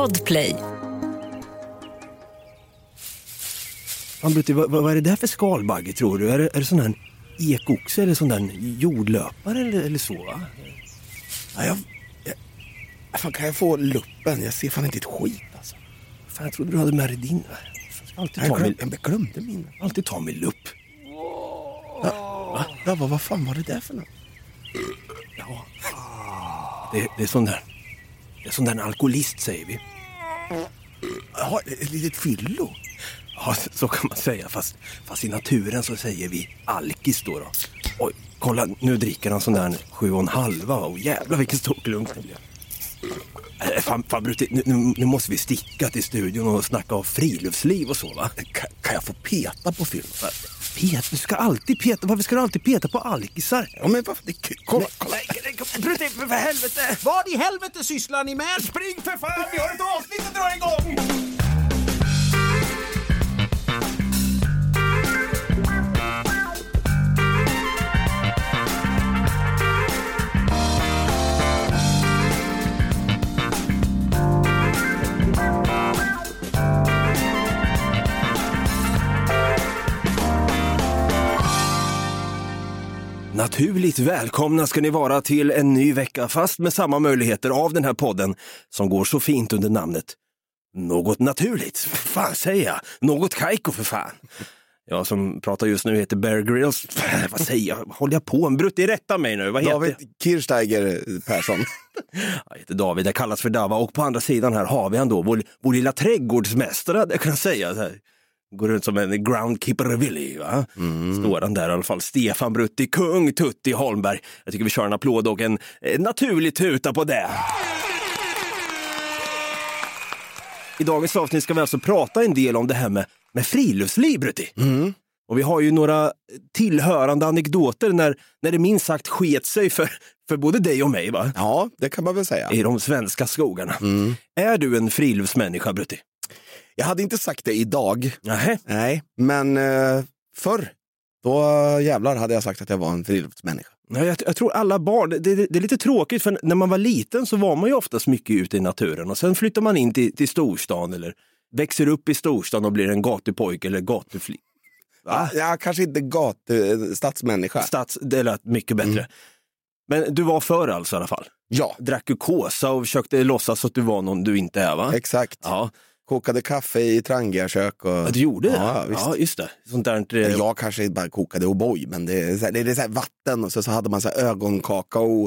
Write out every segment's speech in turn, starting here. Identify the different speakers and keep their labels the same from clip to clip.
Speaker 1: Podplay.
Speaker 2: Vad är det där för skalbagge tror du? Är det sån här ekoxe eller sån där jordlöpare eller så va?
Speaker 3: Ja, fan, kan jag få luppen? Jag ser fan inte ett skit alltså.
Speaker 2: Fan, jag trodde du hade med dig din.
Speaker 3: Jag glömde min.
Speaker 2: Alltid ta med lupp.
Speaker 3: Ja, vad fan var det där för något?
Speaker 2: Ja. Det är sån där. Det är sån där en alkoholist säger vi.
Speaker 3: Ja, ett litet fyllo.
Speaker 2: Ja, så kan man säga. Fast i naturen så säger vi alkis då. Oj, kolla, nu dricker han sån där 7,5. Och jävlar vilken stor klunk det blev. Fan Brutti, nu måste vi sticka till studion och snacka om friluftsliv och så va?
Speaker 3: Kan jag få peta på film?
Speaker 2: Peta? Du ska alltid peta. Varför ska du alltid peta på alkisar?
Speaker 3: Ja men varför? Kolla.
Speaker 2: Brutti, för helvete!
Speaker 4: Vad i helvete sysslar ni med?
Speaker 2: Spring för fan, vi har ett avsnitt att dra igång! Naturligt välkomna ska ni vara till en ny vecka fast med samma möjligheter av den här podden som går så fint under namnet Något naturligt. Fan säger jag? Något kajko för fan. Jag som pratar just nu heter Bear Grylls. Vad säger jag? Håller jag på en Brutti? Rätta mig nu. Vad heter
Speaker 3: David Kirsteiger Persson.
Speaker 2: Jag heter David, jag kallas för Dava och på andra sidan här har vi han då vår lilla trädgårdsmästare, hade jag kunnat säga så här. Går runt som en groundkeeper Willy, va? Står han där i alla fall. Stefan Brutti, kung Tutti Holmberg. Jag tycker vi kör en applåd och en naturlig tuta på det. I dagens avsnitt ska vi alltså prata en del om det här med friluftsliv, Brutti. Och vi har ju några tillhörande anekdoter när det minst sagt sket sig för både dig och mig, va?
Speaker 3: Ja, det kan man väl säga.
Speaker 2: I de svenska skogarna. Är du en friluftsmänniska, Brutti?
Speaker 3: Jag hade inte sagt det idag.
Speaker 2: Nej,
Speaker 3: men förr, då jävlar hade jag sagt att jag var en friluftsmänniska.
Speaker 2: Jag tror alla barn, det är lite tråkigt för när man var liten så var man ju oftast mycket ute i naturen och sen flyttar man in till storstan eller växer upp i storstan och blir en gatupojk eller gatuflick.
Speaker 3: Ja, kanske inte stadsmänniska.
Speaker 2: Det lät mycket bättre. Men du var förr alltså i alla fall?
Speaker 3: Ja.
Speaker 2: Drack du kåsa och försökte låtsas att du var någon du inte är, va?
Speaker 3: Exakt.
Speaker 2: Ja.
Speaker 3: Kokade kaffe i Trangia-kök.
Speaker 2: Ja, du gjorde det?
Speaker 3: Ja, visst.
Speaker 2: Ja, just det. Sånt där,
Speaker 3: jag kanske bara kokade O'boy, men det är så här vatten och så hade man så här ögonkakao.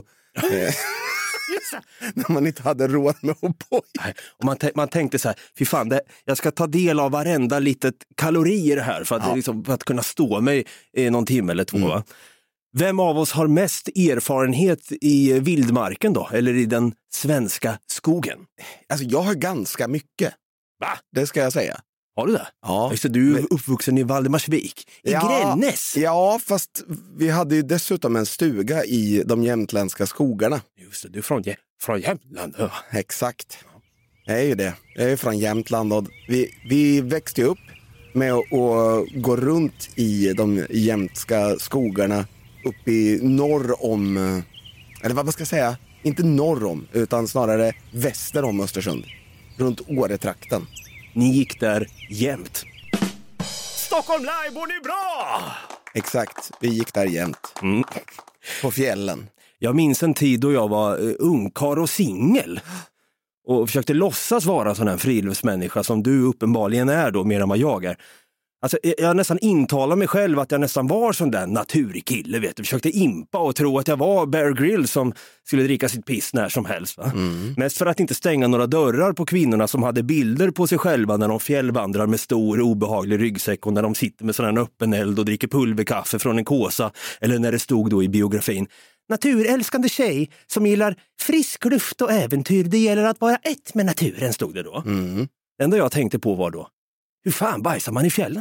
Speaker 3: När man inte hade råd med O'boy.
Speaker 2: Och man tänkte så här, fy fan, jag ska ta del av varenda litet kalorier här för att, för att kunna stå mig i någon timme eller två, va? Vem av oss har mest erfarenhet i vildmarken då? Eller i den svenska skogen?
Speaker 3: Alltså jag har ganska mycket.
Speaker 2: Va?
Speaker 3: Det ska jag säga.
Speaker 2: Har du det?
Speaker 3: Ja.
Speaker 2: Just det, du är uppvuxen i Valdemarsvik. I Grännes.
Speaker 3: Ja, fast vi hade ju dessutom en stuga i de jämtländska skogarna.
Speaker 2: Just det, du är från Jämtland. Ja.
Speaker 3: Exakt. Jag är ju det. Jag är från Jämtland och vi växte upp med att gå runt i de jämtska skogarna uppe i norr om, eller vad ska jag säga, inte norr om utan snarare väster om Östersund, runt Åretrakten.
Speaker 2: Ni gick där jämt. Stockholm Live, bor ni bra?
Speaker 3: Exakt, vi gick där jämt. På fjällen.
Speaker 2: Jag minns en tid då jag var ungkar och singel och försökte låtsas vara sån här friluftsmänniska som du uppenbarligen är då, mer än vad jag är. Alltså, jag nästan intalar mig själv att jag nästan var sån där naturkille, vet du. Försökte impa och tro att jag var Bear Grylls som skulle dricka sitt piss när som helst, va? Mest för att inte stänga några dörrar på kvinnorna som hade bilder på sig själva när de fjällvandrar med stor obehaglig ryggsäck och när de sitter med sån här öppen eld och dricker pulverkaffe från en kåsa, eller när det stod då i biografin: naturälskande tjej som gillar frisk luft och äventyr, det gäller att vara ett med naturen, stod det då. Det enda jag tänkte på var då: hur fan bajsar man i fjällen?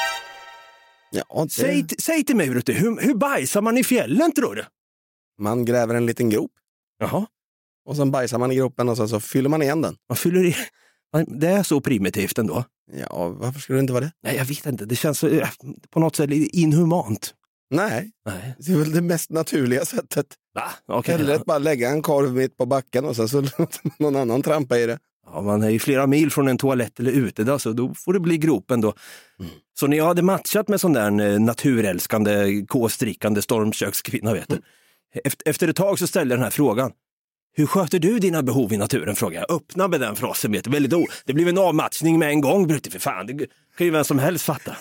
Speaker 3: Ja,
Speaker 2: Säg till mig, Brutti, hur bajsar man i fjällen, tror du?
Speaker 3: Man gräver en liten grop.
Speaker 2: Jaha.
Speaker 3: Och sen bajsar man i gropen och så fyller man igen den.
Speaker 2: Man fyller i. Det är så primitivt ändå.
Speaker 3: Ja, varför skulle det inte vara det?
Speaker 2: Nej, jag vet inte. Det känns så, på något sätt inhumant.
Speaker 3: Nej, det är väl det mest naturliga sättet.
Speaker 2: Va? Okay,
Speaker 3: eller att bara lägga en korv mitt på backen och så låter någon annan trampa i det.
Speaker 2: Ja, man är ju flera mil från en toalett eller ute då, så då får det bli gropen då. Så när jag hade matchat med sån där naturälskande, kåstrickande stormkökskvinna, vet du. Efter ett tag så ställde jag den här frågan. Hur sköter du dina behov i naturen, frågar jag. Öppna med den frasen, vet du. Det blev en avmatchning med en gång, Brutti, för fan. Det kan ju vem som helst fatta.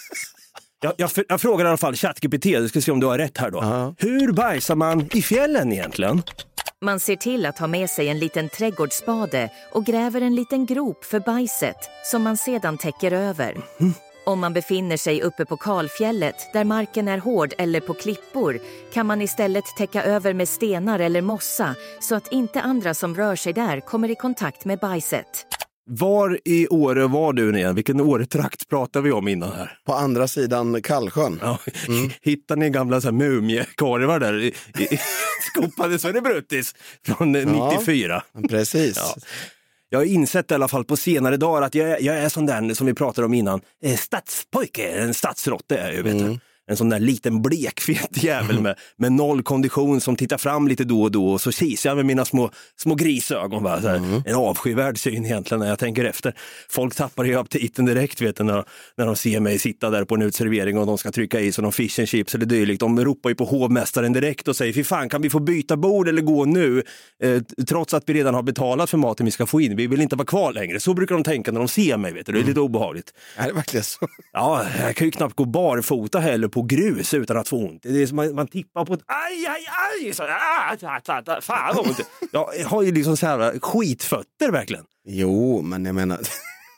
Speaker 2: Jag frågar i alla fall ChatGPT, du ska se om du har rätt här då. Hur bajsar man i fjällen egentligen?
Speaker 1: Man ser till att ha med sig en liten trädgårdsspade och gräver en liten grop för bajset som man sedan täcker över. Om man befinner sig uppe på kalfjället där marken är hård eller på klippor kan man istället täcka över med stenar eller mossa så att inte andra som rör sig där kommer i kontakt med bajset.
Speaker 2: Var i Åre var du igen? Vilken Åretrakt pratar vi om innan här?
Speaker 3: På andra sidan Kallsjön.
Speaker 2: Ja, hittar ni gamla så här mumiekorvar där i skopade så är det Bruttis från 94.
Speaker 3: Precis.
Speaker 2: Ja. Jag har insett i alla fall på senare dagar att jag är sån där som vi pratade om innan. Stadspojke, en stadsrotte är jag, vet du. En sån där liten blekfet jävel med noll kondition som tittar fram lite då och då. Och så kisar jag med mina små grisögon. Va? Så här, en avskyvärd syn egentligen när jag tänker efter. Folk tappar ju aptiten direkt, vet du, när de ser mig sitta där på en utservering och de ska trycka i sig någon fish and chips eller dylikt. De ropar ju på hovmästaren direkt och säger, fy fan, kan vi få byta bord eller gå nu? Trots att vi redan har betalat för maten vi ska få in. Vi vill inte vara kvar längre. Så brukar de tänka när de ser mig, vet du. Det är lite obehagligt.
Speaker 3: Är det verkligen så?
Speaker 2: Ja, jag kan ju knappt gå barfota heller på grus utan att få ont. Det är som man tippar på ett aj, så fan vad ont. Jag har ju liksom så här skitfötter verkligen.
Speaker 3: Jo, men jag menar...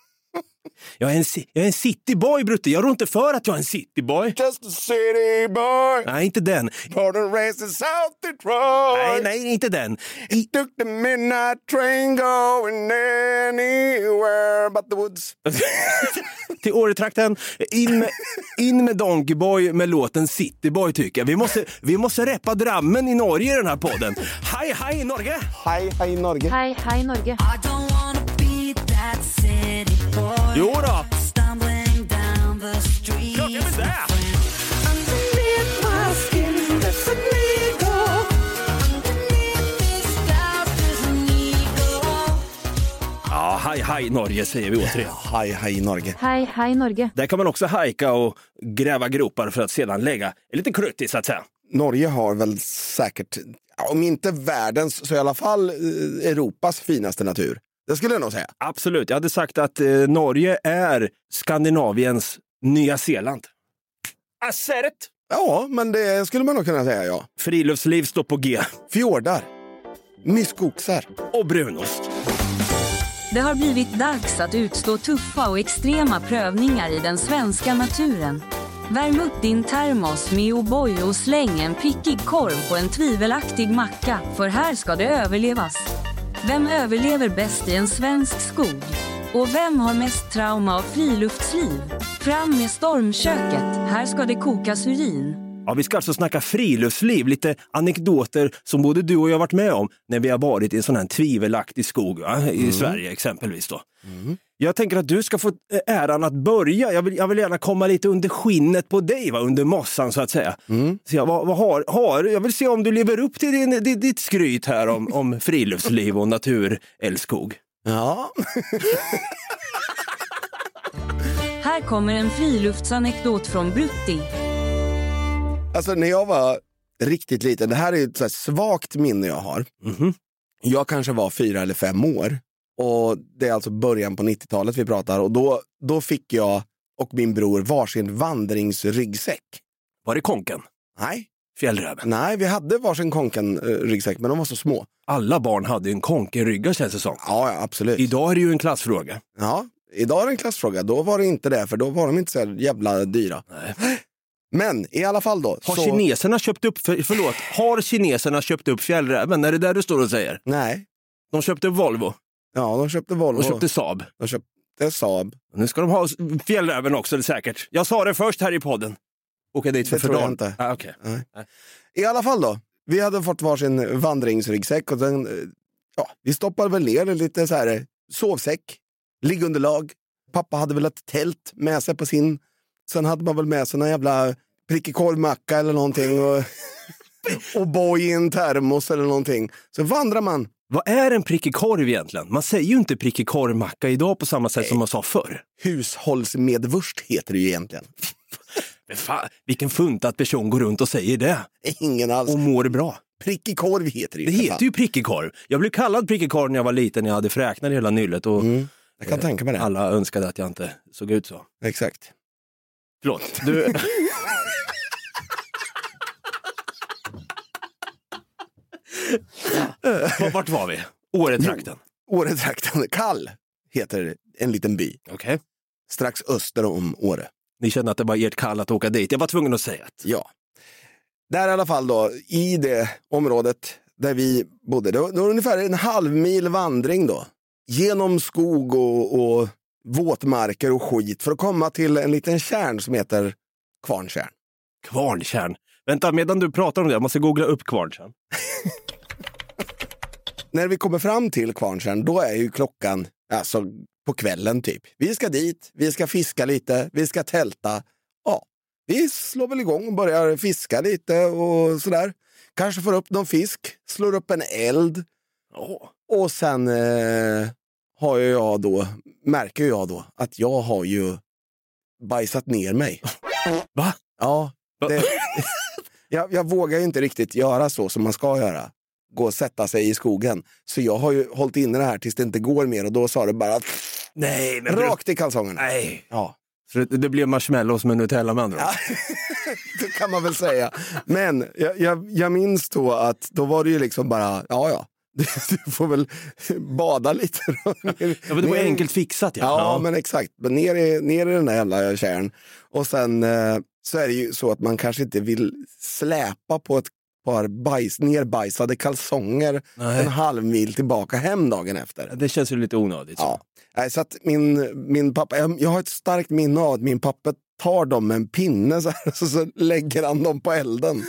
Speaker 2: Jag är en cityboy, Brutte. Jag rår inte för att jag är en cityboy.
Speaker 3: Just a city boy.
Speaker 2: Nej, inte den.
Speaker 3: For the race in South Detroit.
Speaker 2: Nej, inte den.
Speaker 3: It took the midnight train going anywhere but the woods.
Speaker 2: Till Åretrakten. In med Donkey Boy med låten Cityboy, tycker jag. Vi måste reppa drammen i Norge i den här podden. Hej Norge!
Speaker 3: Hej Norge!
Speaker 1: Hej Norge!
Speaker 2: Jo då! Klockan är där! Ja, hej Norge säger vi återigen.
Speaker 3: Hej Norge!
Speaker 1: Hej Norge!
Speaker 2: Där kan man också hajka och gräva gropar för att sedan lägga en liten krutt i, så att säga.
Speaker 3: Norge har väl säkert, om inte världens så i alla fall Europas finaste natur. Det skulle jag nog säga.
Speaker 2: Absolut, jag hade sagt att Norge är Skandinaviens Nya Zeeland. Assert!
Speaker 3: Ja, men det skulle man nog kunna säga, ja.
Speaker 2: Friluftsliv står på G.
Speaker 3: Fjordar, myskoxar
Speaker 2: och brunost.
Speaker 5: Det har blivit dags att utstå tuffa och extrema prövningar i den svenska naturen. Värm upp din termos med O'boy och släng en prickig korv på en tvivelaktig macka, för här ska det överlevas. Vem överlever bäst i en svensk skog? Och vem har mest trauma av friluftsliv? Fram med stormköket, här ska det kokas urin.
Speaker 2: Ja, vi ska alltså snacka friluftsliv, lite anekdoter som både du och jag har varit med om när vi har varit i en sån här tvivelaktig skog, va? I Sverige exempelvis då. Jag tänker att du ska få äran att börja. Jag vill gärna komma lite under skinnet på dig, va? Under mossan så att säga. Så vad har jag vill se om du lever upp till ditt skryt här om friluftsliv och naturälskog.
Speaker 3: Ja.
Speaker 5: Här kommer en friluftsanekdot från Brutti.
Speaker 3: Alltså när jag var riktigt liten, det här är ett så här svagt minne jag har. Jag kanske var 4 eller 5 år. Och det är alltså början på 90-talet vi pratar. Och då fick jag och min bror varsin vandringsryggsäck.
Speaker 2: Var det konken?
Speaker 3: Nej.
Speaker 2: Fjällräven?
Speaker 3: Nej, vi hade varsin konken-ryggsäck, men de var så små.
Speaker 2: Alla barn hade en konkenrygga, känns det som.
Speaker 3: Ja, absolut.
Speaker 2: Idag är det ju en klassfråga.
Speaker 3: Ja, idag är det en klassfråga. Då var det inte det, för då var de inte så jävla dyra.
Speaker 2: Nej.
Speaker 3: Men i alla fall då.
Speaker 2: Har kineserna köpt upp fjällräven? Är det där du står och säger?
Speaker 3: Nej.
Speaker 2: De köpte upp Volvo.
Speaker 3: Ja, de köpte Volvo.
Speaker 2: De köpte Saab.
Speaker 3: De köpte Saab.
Speaker 2: Nu ska de ha fjällräven också, säkert. Jag sa det först här i podden. Åka dit för
Speaker 3: tror jag inte.
Speaker 2: Okay.
Speaker 3: I alla fall då. Vi hade fått varsin vandringsryggsäck och sen, vi stoppade väl ner lite så här sovsäck, liggunderlag. Pappa hade väl ett tält med sig på sin. Sen hade man väl med sig någon jävla prickig korvmacka eller någonting och boy i en termos eller någonting. Så vandrar man
Speaker 2: Vad är en prickig korv egentligen? Man säger ju inte prickig korvmacka idag på samma sätt som man sa förr.
Speaker 3: Hushållsmedvurst heter det ju egentligen.
Speaker 2: Men fan, vilken funtad person går runt och säger det.
Speaker 3: Ingen alls.
Speaker 2: Och mår bra.
Speaker 3: Prickig korv heter det ju.
Speaker 2: Det heter ju prickig korv. Jag blev kallad prickig korv när jag var liten. Jag hade fräknat hela nyllet. Och
Speaker 3: jag kan tänka mig det.
Speaker 2: Alla önskade att jag inte såg ut så.
Speaker 3: Exakt.
Speaker 2: Förlåt. Du... Vart var vi? Åretrakten.
Speaker 3: Åretrakten. Kall heter en liten by.
Speaker 2: Okej.
Speaker 3: Strax öster om Åre.
Speaker 2: Ni kände att det var ert kall att åka dit. Jag var tvungen att säga att.
Speaker 3: Ja. Där i alla fall då, i det området där vi bodde. Det var ungefär en halvmil vandring då. Genom skog och våtmarker och skit för att komma till en liten tjärn som heter Kvarntjärn.
Speaker 2: Kvarntjärn. Vänta, medan du pratar om det, jag måste googla upp Kvarntjärn.
Speaker 3: När vi kommer fram till Kvarntjärn, då är ju klockan alltså på kvällen typ. Vi ska dit, vi ska fiska lite, vi ska tälta. Ja, vi slår väl igång och börjar fiska lite och sådär. Kanske får upp någon fisk, slår upp en eld. Och sen märker jag då att jag har ju bajsat ner mig.
Speaker 2: Va?
Speaker 3: Ja, jag vågar ju inte riktigt göra så som man ska göra. Gå och sätta sig i skogen. Så jag har ju hållit inne det här tills det inte går mer. Och då sa det bara
Speaker 2: nej, men
Speaker 3: rakt i kalsongerna.
Speaker 2: Nej.
Speaker 3: Ja.
Speaker 2: Så det blev marshmallows med Nutella med andra.
Speaker 3: Ja, det kan man väl säga. Men jag minns då att då var det ju liksom bara, du får väl bada lite.
Speaker 2: Ja, men det var enkelt fixat.
Speaker 3: Ja, men exakt. Men ner i den där jävla kärn. Och sen så är det ju så att man kanske inte vill släpa på ett par nerbajsade kalsonger en halv mil tillbaka hem dagen efter.
Speaker 2: Det känns ju lite onödigt.
Speaker 3: Ja. Så att min pappa, jag har ett starkt minne av att min pappa tar dem med en pinne så här, så lägger han dem på elden.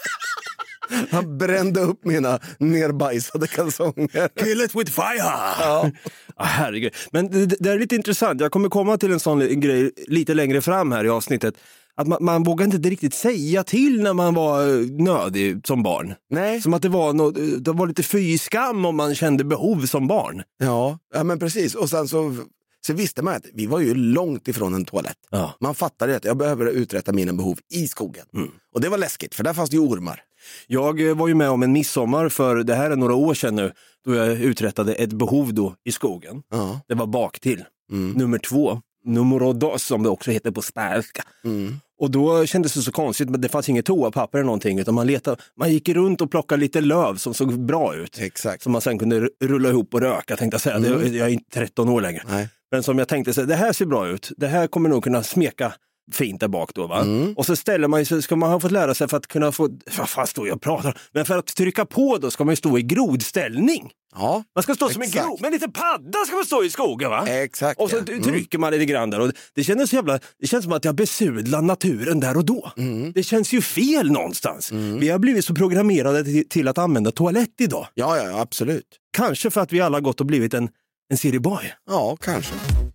Speaker 3: Han brände upp mina nerbajsade kalsonger.
Speaker 2: Kill it with fire! Ja. Herregud. Men det är lite intressant. Jag kommer komma till en sån grej lite längre fram här i avsnittet. Att man vågar inte riktigt säga till när man var nödig som barn.
Speaker 3: Nej.
Speaker 2: Som att det var lite fy-skam om man kände behov som barn.
Speaker 3: Ja, men precis. Och sen så visste man att vi var ju långt ifrån en toalett. Ja. Man fattade att jag behöver uträtta mina behov i skogen. Och det var läskigt, för där fanns det ju ormar. Jag var ju med om en midsommar för det här är några år sedan nu. Då jag uträttade ett behov då i skogen. Ja. Det var bak till. Nummer 2. Numero dos som det också heter på spanska. Och då kändes det så konstigt, men det fanns inget toapapper eller någonting, utan man gick runt och plockade lite löv som såg bra ut. Exakt. Som man sen kunde rulla ihop och röka, tänkte jag säga. Jag är inte 13 år längre. Nej. Men som jag tänkte, det här ser bra ut. Det här kommer nog kunna smeka fint där bak då, va? Och så ställer man sig, ska man ha fått lära sig för att kunna få, vad fan står jag och pratar, men för att trycka på då ska man ju stå i grodställning. Ja, man ska stå som en grod, men lite padda ska man stå i skogen, va? Exakt. Och så trycker man lite grann där och det känns som att jag besudlar naturen där och då. Det känns ju fel någonstans. Vi har blivit så programmerade till att använda toalett idag. Ja, absolut. Kanske för att vi alla har gått och blivit en cityboy. Ja, kanske.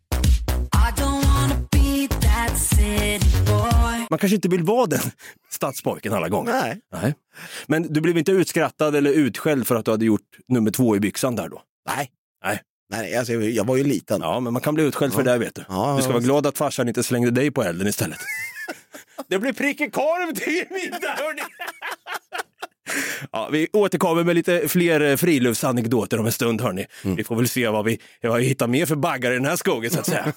Speaker 3: Man kanske inte vill vara den stadspojken alla gånger. Nej. Men du blev inte utskrattad eller utskälld för att du hade gjort nummer 2 i byxan där då? Nej, alltså, jag var ju liten. Ja, men man kan bli utskälld för det, vet du. Ja, du ska vara glad att farsan inte slängde dig på elden istället. Det blir prickig korv till middag, hörni! Ja, vi återkommer med lite fler friluftsanekdoter om en stund, hörni. Vi får väl se vad vi hittar mer för baggar i den här skogen, så att säga.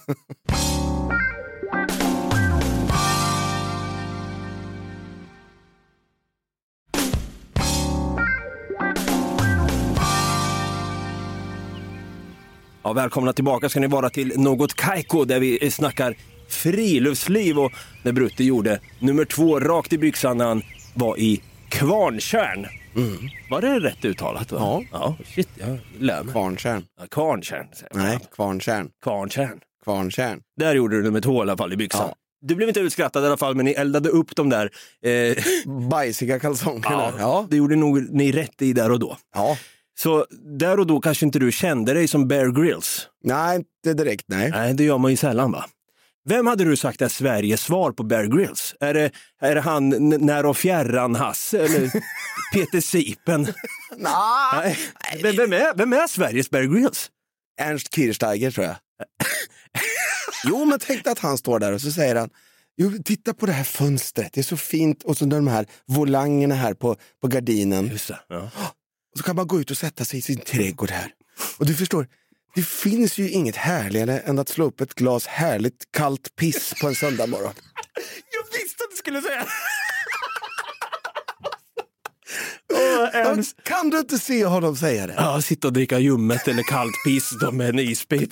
Speaker 3: Ja, välkomna tillbaka ska ni vara till Något Kaiko där vi snackar friluftsliv, och när Brutti gjorde nummer 2 rakt i byxan när han var i Kvarntjärn. Var det rätt uttalat? Va? Ja, shit, jag lär mig. Kvarntjärn. Ja, Kvarntjärn. Nej, Kvarntjärn. Där gjorde du nummer 2 i alla fall i byxan. Ja. Du blev inte utskrattad i alla fall, men ni eldade upp de där bajsiga kalsongerna. Ja, det gjorde nog ni rätt i där och då. Ja. Så där och då kanske inte du kände dig som Bear Grylls? Nej, inte direkt, nej. Nej, det gör man ju sällan, va?
Speaker 2: Vem hade du sagt är Sveriges svar på Bear Grylls? Är det han När och fjärran Hasse eller Peter Sipen?
Speaker 3: Nej.
Speaker 2: Vem är Sveriges Bear Grylls?
Speaker 3: Ernst Kirchsteiger tror jag. Jo, men tänk att han står där och så säger han, jo, titta på det här fönstret, det är så fint. Och så de här volangerna här på gardinen.
Speaker 2: Just det, ja.
Speaker 3: Och så kan man gå ut och sätta sig i sin trädgård här. Och du förstår, det finns ju inget härligare än att slå upp ett glas härligt kallt piss på en söndag morgon.
Speaker 2: Jag visste att du skulle säga.
Speaker 3: Kan du inte se honom säga det?
Speaker 2: Ja, sitta och dricka ljummet eller kallt piss då med en isbit.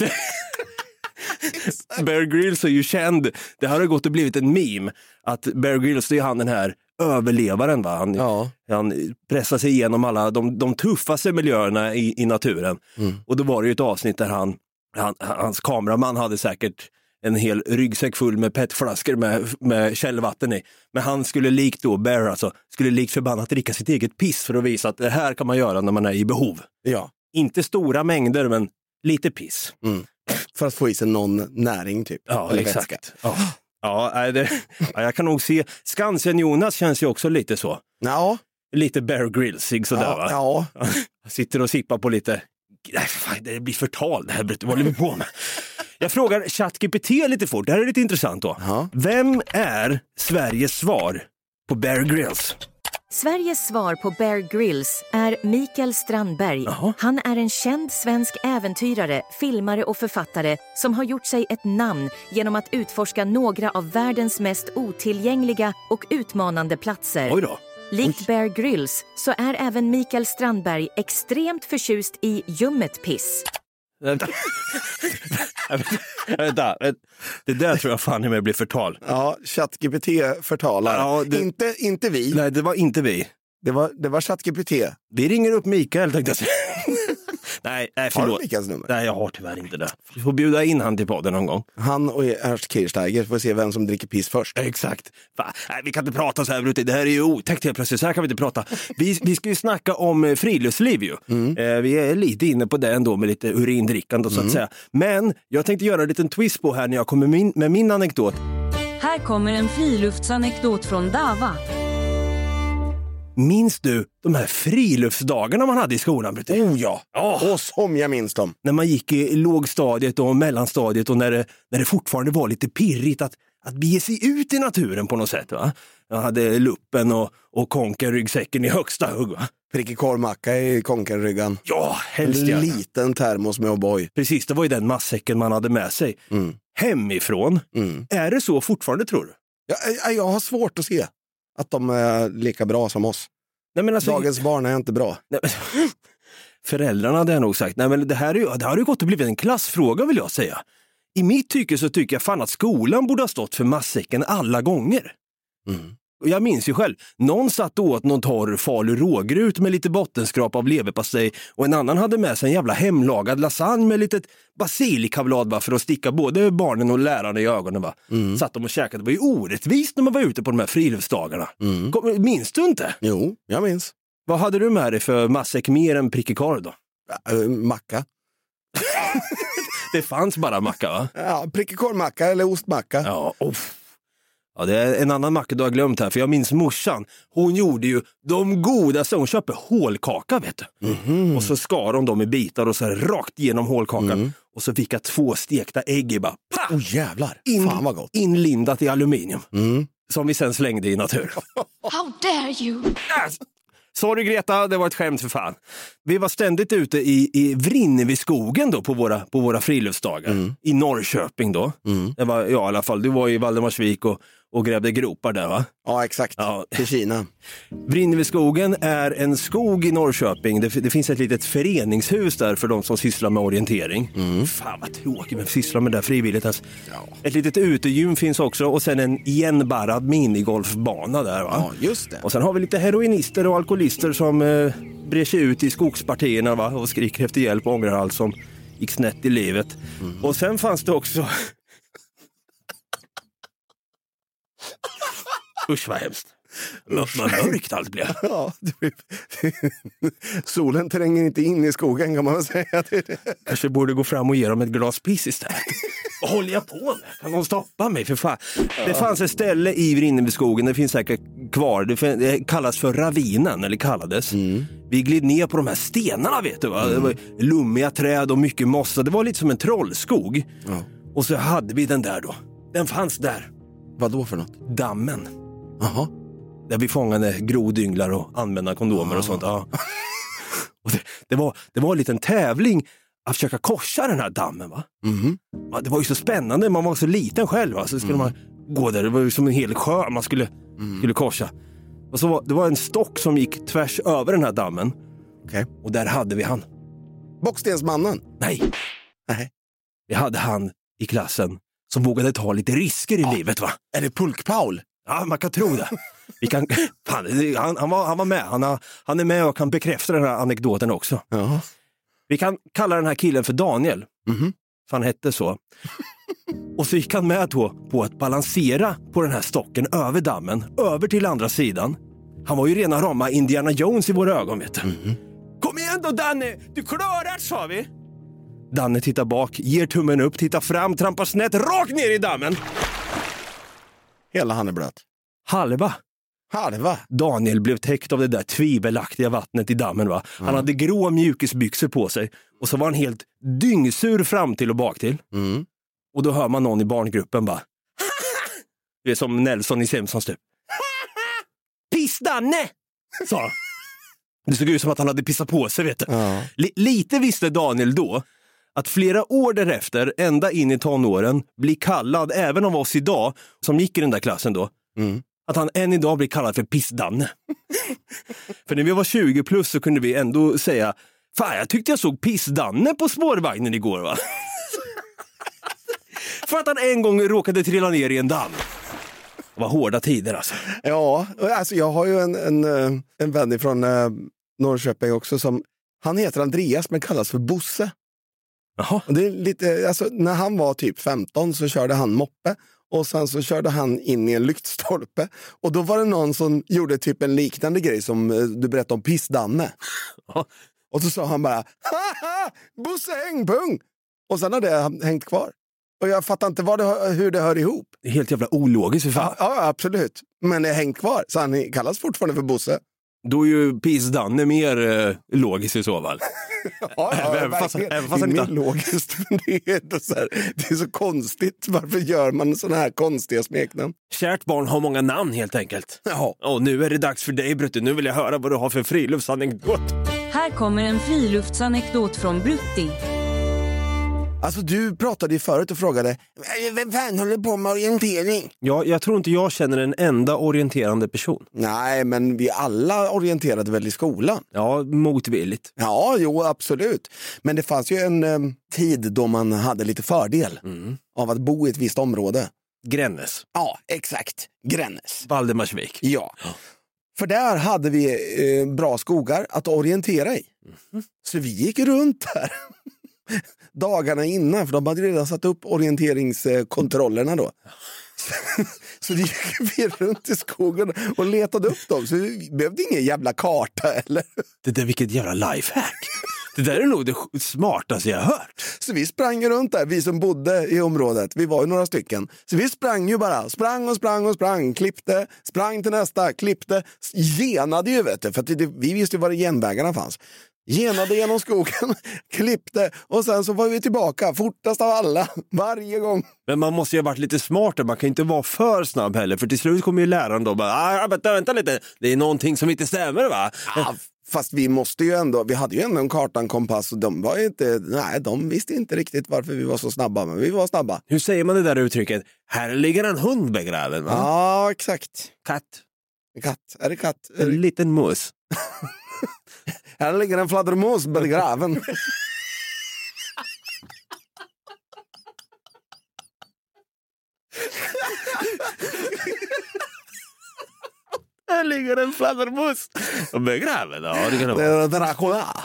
Speaker 2: Bear Grylls är ju känd. Det har gått och blivit en meme att Bear Grylls, det är han den här överlevaren, va? Han pressar sig igenom alla de tuffaste miljöerna i naturen. Och då var det ju ett avsnitt där hans kameraman hade säkert en hel ryggsäck full med petflaskor med källvatten i. Men han skulle likt då, Bear alltså, skulle likt förbannat dricka sitt eget piss för att visa att det här kan man göra när man är i behov.
Speaker 3: Ja.
Speaker 2: Inte stora mängder, men lite piss.
Speaker 3: För att få i sig någon näring typ.
Speaker 2: Ja,
Speaker 3: eller
Speaker 2: exakt.
Speaker 3: Vätska.
Speaker 2: Ja, jag kan nog se. Skansen Jonas känns ju också lite så.
Speaker 3: Ja.
Speaker 2: Lite Bear Grylls-ig sådär, va?
Speaker 3: Ja.
Speaker 2: Sitter och sippar på lite. Nej, fan, det blir förtal det här. Vad håller vi på med? Jag frågar ChatGPT lite fort. Det här är lite intressant då.
Speaker 3: Ja.
Speaker 2: Vem är Sveriges svar på Bear Grylls?
Speaker 1: Sveriges svar på Bear Grylls är Mikael Strandberg.
Speaker 2: Jaha.
Speaker 1: Han är en känd svensk äventyrare, filmare och författare som har gjort sig ett namn genom att utforska några av världens mest otillgängliga och utmanande platser.
Speaker 2: Oj då.
Speaker 1: Likt Bear Grylls så är även Mikael Strandberg extremt förtjust i ljummet piss.
Speaker 2: Vänta. Det där tror jag fan i mig blir förtal.
Speaker 3: Ja, ChatGPT förtalar.
Speaker 2: Ja,
Speaker 3: Inte vi.
Speaker 2: Nej, det var inte vi.
Speaker 3: Det var ChatGPT.
Speaker 2: Vi ringer upp Mikael, tänkte jag säga. Nej,
Speaker 3: Har
Speaker 2: förlåt.
Speaker 3: du Mikaels nummer?
Speaker 2: Nej, jag har tyvärr inte det. Vi får bjuda in han till podden någon gång.
Speaker 3: Han och Ernst Kirchsteiger får se vem som dricker piss först.
Speaker 2: Exakt. Nej, vi kan inte prata så här, Brutti. Det här är ju otäckt helt plötsligt. Så här kan vi inte prata. Vi ska ju snacka om friluftsliv ju. Vi är lite inne på det ändå med lite urindrickande så att säga. Men jag tänkte göra en liten twist på här när jag kommer med min anekdot.
Speaker 5: Här kommer en friluftsanekdot från Dava.
Speaker 2: Minns du de här friluftsdagarna man hade i skolan, Brutti?
Speaker 3: Oh ja, och som jag minns dem.
Speaker 2: När man gick i lågstadiet och mellanstadiet och när det fortfarande var lite pirrigt att bege sig ut i naturen på något sätt, va? Jag hade luppen och konkenryggsäcken i högsta hugg, va?
Speaker 3: Prickig korvmacka i konkenryggan.
Speaker 2: Ja, helst
Speaker 3: En
Speaker 2: gärna.
Speaker 3: liten termos med O'boy.
Speaker 2: Precis, det var ju den matsäcken man hade med sig. Hemifrån. Är det så fortfarande, tror du?
Speaker 3: Jag har svårt att se att de är lika bra som oss.
Speaker 2: Nej, men alltså,
Speaker 3: Dagens barn är inte bra.
Speaker 2: Nej, föräldrarna hade jag nog sagt. Nej, men det har ju gått och blivit en klassfråga, vill jag säga. I mitt tycke så tycker jag fan att skolan borde ha stått för matsäcken alla gånger. Och jag minns ju själv, någon satt åt någon torr falu rågrut med lite bottenskrap av leverpastej och en annan hade med sig en jävla hemlagad lasagne med lite basilikablad, va, för att sticka både barnen och lärarna i ögonen, va. Satt de och käkade. Det var ju orättvist när man var ute på de här friluftsdagarna. Minns du inte?
Speaker 3: Jo, jag minns.
Speaker 2: Vad hade du med dig för matsäck mer än prickig korv då?
Speaker 3: Macka.
Speaker 2: Det fanns bara macka, va?
Speaker 3: Ja, prickig korvmacka eller ostmacka.
Speaker 2: Ja, ja, det är en annan macka du har glömt här, för jag minns morsan. Hon gjorde ju de godaste, hon köpte hålkaka, vet du. Och så skar de dem i bitar och så här rakt genom hålkakan. Och så fick jag 2 stekta ägg i bara.
Speaker 3: Jävlar, fan vad gott.
Speaker 2: Inlindat i aluminium. Som vi sen slängde i naturen.
Speaker 6: How dare you?
Speaker 2: Sorry Greta, det var ett skämt för fan. Vi var ständigt ute i Vrinneviskogen då på våra friluftsdagar. I Norrköping då. Det var, ja, i alla fall, du var i Valdemarsvik och grävde gropar där, va?
Speaker 3: Ja, exakt.
Speaker 2: Ja.
Speaker 3: Till Kina.
Speaker 2: Vrinneviskogen är en skog i Norrköping. Det finns ett litet föreningshus där för de som sysslar med orientering. Fan vad tråkigt med att syssla med det där frivilligt. Alltså. Ja. Ett litet utegym finns också och sen en igenbarrad minigolfbana där, va?
Speaker 3: Ja, just det.
Speaker 2: Och sen har vi lite heroinister och alkoholister som brer sig ut i skogspartierna, va? Och skriker efter hjälp och ångrar allt som gick snett i livet. Och sen fanns det också... Usch vad hemskt. Man mörkt allt blev.
Speaker 3: Ja, solen tränger inte in i skogen, kan man väl säga.
Speaker 2: Kanske borde gå fram och ge dem ett glas piss istället. Vad håller jag på med? Kan någon stoppa mig för fan? Det fanns ett ställe i Vrinnebyskogen, det finns säkert kvar. Det kallas för ravinen, eller kallades. Vi gled ner på de här stenarna, vet du va? Det var lummiga träd och mycket mossa. Det var lite som en trollskog. Och så hade vi den där då. Den fanns där.
Speaker 3: Vad då för något?
Speaker 2: Dammen.
Speaker 3: Jaha.
Speaker 2: Där vi fångade grodynglar och använda kondomer och sånt. Ja. Och det var en liten tävling att försöka korsa den här dammen, va? Ja, det var ju så spännande, man var så liten själv, va? Så skulle man gå där, det var ju som en hel sjö man skulle korsa. Och så det var en stock som gick tvärs över den här dammen.
Speaker 3: Okej.
Speaker 2: Och där hade vi han.
Speaker 3: Bockstensmannen?
Speaker 2: Nej.
Speaker 3: Nej.
Speaker 2: Vi hade han i klassen som vågade ta lite risker i livet, va?
Speaker 3: Är det Pulk-Paul?
Speaker 2: Ja, man kan tro det. Vi kan, fan, han var med. Han är med och kan bekräfta den här anekdoten också.
Speaker 3: Ja.
Speaker 2: Vi kan kalla den här killen för Daniel. För han hette så. Och så gick han med på att balansera på den här stocken över dammen, över till andra sidan. Han var ju rena rama Indiana Jones i våra ögon, vet du. Kom igen då, Danne! Du klarar, sa vi. Danne tittar bak, ger tummen upp, tittar fram, trampar snett, rakt ner i dammen.
Speaker 3: Hela han är blöt.
Speaker 2: Halva. Daniel blev täckt av det där tvivelaktiga vattnet i dammen, va? Han hade grå mjukisbyxor på sig. Och så var han helt dyngsur fram till och bak till. Och då hör man någon i barngruppen bara. Det är som Nelson i Simpsons typ. Piss Danne! Sa han. Det såg ut som att han hade pissat på sig, vet du. Lite visste Daniel då att flera år därefter, ända in i tonåren, blir kallad, även av oss idag, som gick i den där klassen då, att han än idag blir kallad för Pissdanne. För när vi var 20 plus så kunde vi ändå säga, fan, jag tyckte jag såg Pissdanne på spårvagnen igår, va? För att han en gång råkade trilla ner i en damm. Det var hårda tider, alltså.
Speaker 3: Ja, alltså jag har ju en vän från Norrköping också som, han heter Andreas men kallas för Bosse.
Speaker 2: Jaha.
Speaker 3: Och det är lite, alltså, när han var typ 15 så körde han moppe och sen så körde han in i en lyktstolpe och då var det någon som gjorde typ en liknande grej som du berättade om Pissdanne. Och så sa han bara, haha, Bosse hängpung! Och sen har det hängt kvar. Och jag fattar inte hur det hör ihop.
Speaker 2: Det är helt jävla ologiskt för fan.
Speaker 3: Ja, absolut. Men det är hängt kvar, så han kallas fortfarande för Bosse.
Speaker 2: Då är ju Pissdanne mer logiskt i så fall.
Speaker 3: Även fast det är mer logiskt. Men det är så konstigt. Varför gör man såna här konstiga smeknamn?
Speaker 2: Kärt barn har många namn helt enkelt.
Speaker 3: Ja.
Speaker 2: Och nu är det dags för dig, Brutti. Nu vill jag höra vad du har för friluftsanekdot.
Speaker 5: Här kommer en friluftsanekdot från Brutti.
Speaker 3: Alltså du pratade ju förut och frågade, vem fan håller på med orientering?
Speaker 2: Ja, jag tror inte jag känner en enda orienterande person.
Speaker 3: Nej, men vi alla orienterade väl i skolan?
Speaker 2: Ja, motvilligt.
Speaker 3: Ja, jo, absolut. Men det fanns ju en tid då man hade lite fördel av att bo i ett visst område.
Speaker 2: Grännes.
Speaker 3: Ja, exakt. Grännes.
Speaker 2: Valdemarsvik.
Speaker 3: Ja. För där hade vi bra skogar att orientera i. Så vi gick runt där dagarna innan, för de hade redan satt upp orienteringskontrollerna då. Så gick vi runt i skogen och letade upp dem, så vi behövde ingen jävla karta eller.
Speaker 2: Det där, vilket jävla lifehack. Det där är nog det smartaste jag har hört.
Speaker 3: Så vi sprang runt där, vi som bodde i området, vi var ju några stycken. Så vi sprang ju bara, sprang, klippte, sprang till nästa, klippte, genade ju, vet du, för att vi visste ju var genvägarna fanns. Genade genom skogen, klippte och sen så var vi tillbaka, fortast av alla, varje gång.
Speaker 2: Men man måste ju ha varit lite smartare, man kan inte vara för snabb heller, för till slut kommer ju läraren då bara, vänta lite, det är någonting som inte stämmer, va?
Speaker 3: Ja, fast vi hade ju ändå en karta, en kompass, och de visste inte riktigt varför vi var så snabba, men vi var snabba.
Speaker 2: Hur säger man det där uttrycket? Här ligger en hund begraven, va?
Speaker 3: Ja, exakt.
Speaker 2: Katt.
Speaker 3: Är det katt?
Speaker 2: En liten mus.
Speaker 3: Här ligger en fladdermus begraven.
Speaker 2: Här ligger en fladdermus begraven. Ja, det kan det
Speaker 3: Det
Speaker 2: vara.
Speaker 3: är Dracula.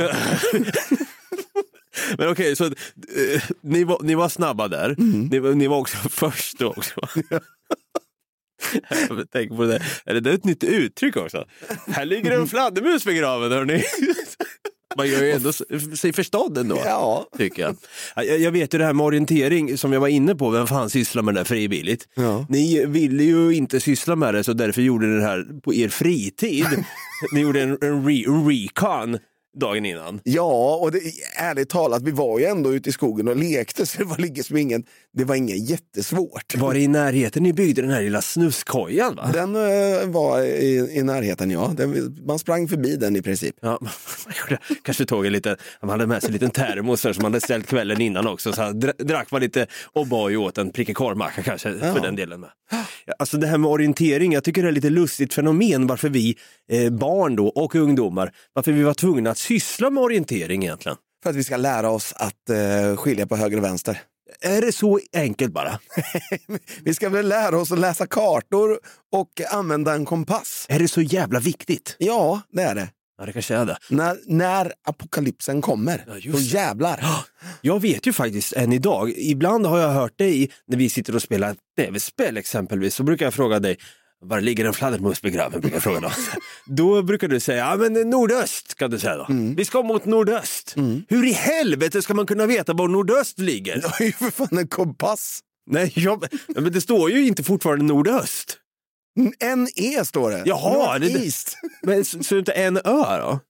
Speaker 2: Men okej, så ni var snabba där. Ni var också först då också. Jag tänker på det. Är det ett nytt uttryck också? Här ligger en fladdermus begraven, hörni. Man gör ju ändå sig förstådd ändå, tycker jag. Jag vet ju det här med orientering som jag var inne på, vem fan sysslar med det där frivilligt? Ja. Ni ville ju inte syssla med det, så därför gjorde ni det här på er fritid. Ni gjorde en recon dagen innan.
Speaker 3: Ja, och ärligt talat, vi var ju ändå ute i skogen och lekte, så det var ingen jättesvårt.
Speaker 2: Var det i närheten ni byggde den här lilla snuskojan, va?
Speaker 3: Den var i närheten, ja. Man sprang förbi den i princip.
Speaker 2: Ja, kanske tog man hade med sig en liten termos som man hade ställt kvällen innan också, så drack man lite O'boy åt en prickig korvmacka kanske för den delen med. Alltså det här med orientering, jag tycker det är lite lustigt fenomen varför vi barn då och ungdomar, varför vi var tvungna att syssla med orientering egentligen.
Speaker 3: För att vi ska lära oss att skilja på höger och vänster.
Speaker 2: Är det så enkelt bara?
Speaker 3: Vi ska väl lära oss att läsa kartor och använda en kompass.
Speaker 2: Är det så jävla viktigt?
Speaker 3: Ja, det är det.
Speaker 2: Ja, det kanske är det.
Speaker 3: När apokalypsen kommer, så jävlar.
Speaker 2: Jag vet ju faktiskt än idag, ibland har jag hört dig när vi sitter och spelar tv-spel exempelvis, så brukar jag fråga dig, var ligger en fladdermus begraven, brukar jag fråga då. Då brukar du säga, ja men nordöst kan du säga då. Vi ska mot nordöst. Hur i helvete ska man kunna veta var nordöst ligger?
Speaker 3: Det är ju för fan en kompass.
Speaker 2: Nej, men det står ju inte fortfarande nordöst.
Speaker 3: NE står det.
Speaker 2: Jaha, men så inte en ö då?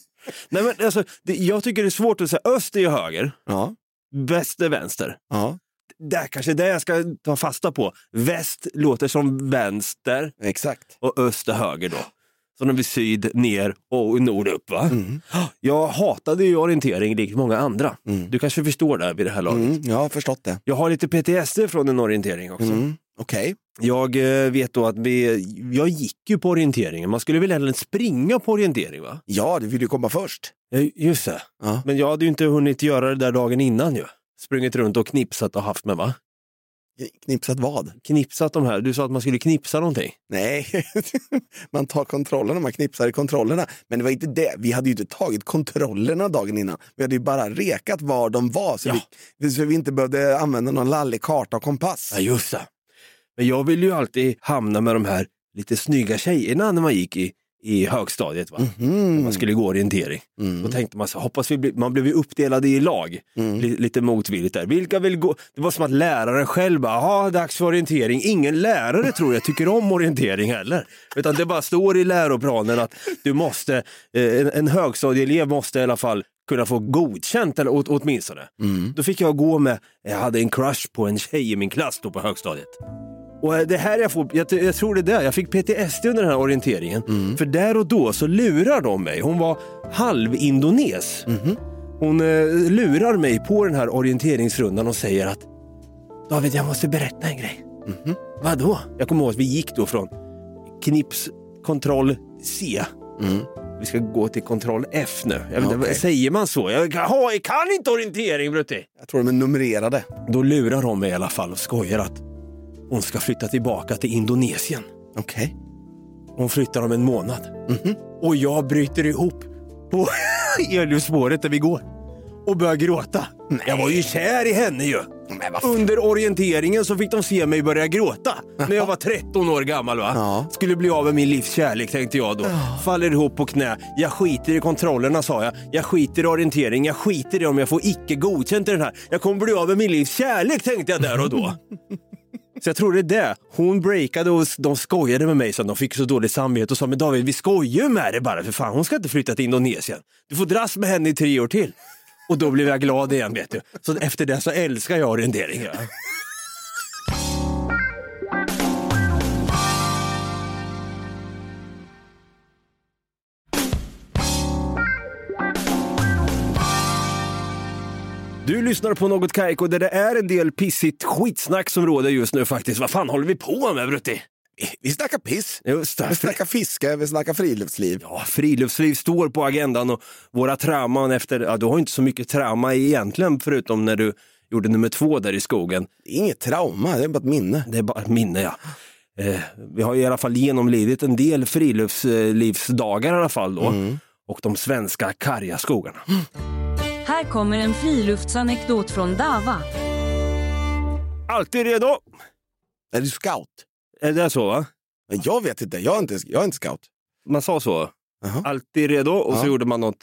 Speaker 2: Nej men alltså, jag tycker det är svårt att säga, öst är ju höger. Ja. Väst är vänster. Ja. Det är kanske det jag ska ta fasta på. Väst låter som vänster.
Speaker 3: Exakt.
Speaker 2: Och öst är höger då. Så när vi syd, ner och nord upp, va? Jag hatade ju orientering likt många andra. Du kanske förstår det vid det här laget.
Speaker 3: Jag har förstått det.
Speaker 2: Jag har lite PTSD från en orientering också.
Speaker 3: Okej.
Speaker 2: Jag vet då att jag gick ju på orienteringen. Man skulle väl hellre springa på orientering, va?
Speaker 3: Ja, det vill ju komma först.
Speaker 2: Just det. Ja. Men jag hade ju inte hunnit göra det där dagen innan ju. Sprungit runt och knipsat och haft med, va?
Speaker 3: Knipsat vad?
Speaker 2: Knipsat de här. Du sa att man skulle knipsa någonting.
Speaker 3: Nej, man tar kontrollerna, man knipsar i kontrollerna. Men det var inte det. Vi hade ju inte tagit kontrollerna dagen innan. Vi hade ju bara rekat var de var. Så vi inte behövde använda någon lallig karta och kompass.
Speaker 2: Ja, just det. Men jag ville ju alltid hamna med de här lite snygga tjejerna när man gick i högstadiet, va? När man skulle gå orientering. Då tänkte man så, hoppas man blev ju uppdelad i lag. Lite motvilligt där. Vilka vill gå? Det var som att läraren själv bara, dags för orientering. Ingen lärare tror jag tycker om orientering heller. Utan det bara står i läroplanen att du måste, en högstadieelev måste i alla fall kunna få godkänt, eller åtminstone. Då fick jag gå med, jag hade en crush på en tjej i min klass då på högstadiet. Och det här jag tror det där, jag fick PTSD under den här orienteringen. För där och då så lurar de mig. Hon var halv-indones. Hon lurar mig på den här orienteringsrundan och säger att David, jag måste berätta en grej. Vadå? Jag kommer ihåg att vi gick då från knips, kontroll C. Vi ska gå till kontroll F nu. Jag vet inte, säger man så? Jag kan inte orientering, Brutti.
Speaker 3: Jag tror de är numrerade.
Speaker 2: Då lurar de mig i alla fall och skojar att hon ska flytta tillbaka till Indonesien.
Speaker 3: Okej.
Speaker 2: Hon flyttar om en månad. Och jag bryter ihop på elljusspåret där vi går. Och börjar gråta. Nej. Jag var ju kär i henne ju. Under orienteringen så fick de se mig börja gråta. När jag var 13 år gammal, va? Ja. Skulle bli av med min livskärlek, tänkte jag då. Faller ihop på knä. Jag skiter i kontrollerna, sa jag. Jag skiter i orientering. Jag skiter i om jag får icke godkänt i den här. Jag kommer bli av med min livskärlek, tänkte jag där och då. Så jag tror det är det. Hon breakade och de skojade med mig så de fick så dåligt samvete och sa, men David, vi skojar med det bara, för fan, hon ska inte flytta till Indonesien. Du får dras med henne i 3 år till. Och då blev jag glad igen, vet du. Så efter det så älskar jag orientering. Ja. Du lyssnar på Något Kaiko där det är en del pissigt skitsnack som råder just nu faktiskt. Vad fan håller vi på med, Brutti?
Speaker 3: Vi snackar piss.
Speaker 2: Just det.
Speaker 3: Vi snackar fiske, vi snackar friluftsliv.
Speaker 2: Ja, friluftsliv står på agendan och våra trauman efter... Ja, du har inte så mycket trauma egentligen förutom när du gjorde nummer 2 där i skogen.
Speaker 3: Det är inget trauma, det är bara ett minne.
Speaker 2: Det är bara ett minne, ja. Vi har i alla fall genomlidit en del friluftslivsdagar i alla fall då. Och de svenska karga skogarna.
Speaker 5: Här kommer en friluftsanekdot från Dava.
Speaker 2: Alltid redo!
Speaker 3: Är du scout?
Speaker 2: Är det så, va?
Speaker 3: Men jag vet inte, jag är inte scout.
Speaker 2: Man sa så. Alltid redo och så gjorde man något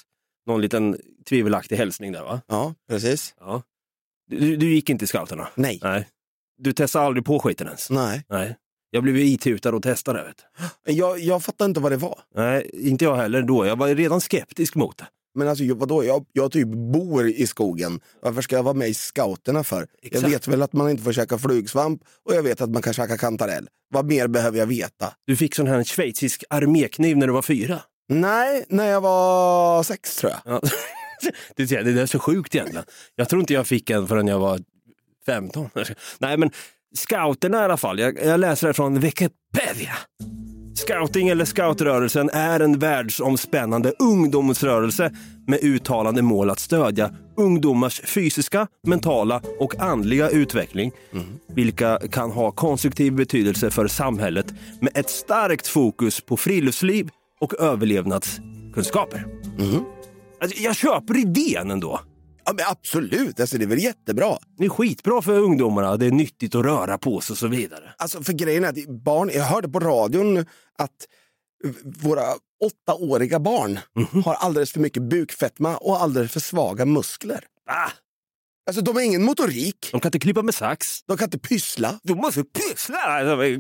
Speaker 2: någon liten tvivelaktig hälsning där, va?
Speaker 3: Ja, precis.
Speaker 2: Ja. Du gick inte i scouterna?
Speaker 3: Nej.
Speaker 2: Du testade aldrig på skiten ens?
Speaker 3: Nej.
Speaker 2: Jag blev ju itutad och testade, vet du.
Speaker 3: Jag fattar inte vad det var.
Speaker 2: Nej, inte jag heller då. Jag var redan skeptisk mot det.
Speaker 3: Men alltså, vadå? Jag typ bor i skogen. Varför ska jag vara med i scouterna för?
Speaker 2: Exakt.
Speaker 3: Jag vet väl att man inte får käka flugsvamp och jag vet att man kan käka kantarell. Vad mer behöver jag veta?
Speaker 2: Du fick sån här schweizisk armékniv när du var 4.
Speaker 3: Nej, när jag var 6 tror jag.
Speaker 2: Ja. Det är så sjukt egentligen. Jag tror inte jag fick en förrän jag var 15. Nej, men scouterna i alla fall. Jag läser det från Wikipedia. Scouting eller scoutrörelsen är en världsomspännande ungdomsrörelse med uttalande mål att stödja ungdomars fysiska, mentala och andliga utveckling, vilka kan ha konstruktiv betydelse för samhället med ett starkt fokus på friluftsliv och överlevnadskunskaper. Alltså, jag köper idén ändå.
Speaker 3: Ja, men absolut, alltså, det är väl jättebra.
Speaker 2: Det är skitbra för ungdomarna, det är nyttigt att röra på sig och så vidare.
Speaker 3: Alltså för grejen är att barn, jag hörde på radion att våra 8-åriga barn har alldeles för mycket bukfetma och alldeles för svaga muskler. Alltså de har ingen motorik.
Speaker 2: De kan inte klippa med sax.
Speaker 3: De kan inte pyssla.
Speaker 2: De måste pyssla.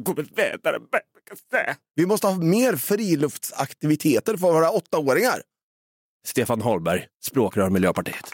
Speaker 3: Vi måste ha mer friluftsaktiviteter för våra 8-åringar.
Speaker 2: Stefan Holberg, språkrör Miljöpartiet.